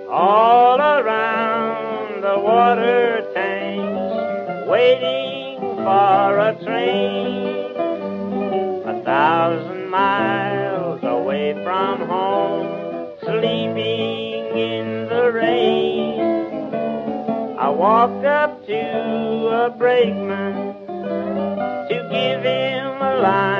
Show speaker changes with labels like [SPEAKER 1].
[SPEAKER 1] all around the water tanks, waiting for a train. 1,000 miles away from home, sleeping in the rain. I walked up to a brakeman to give him a line.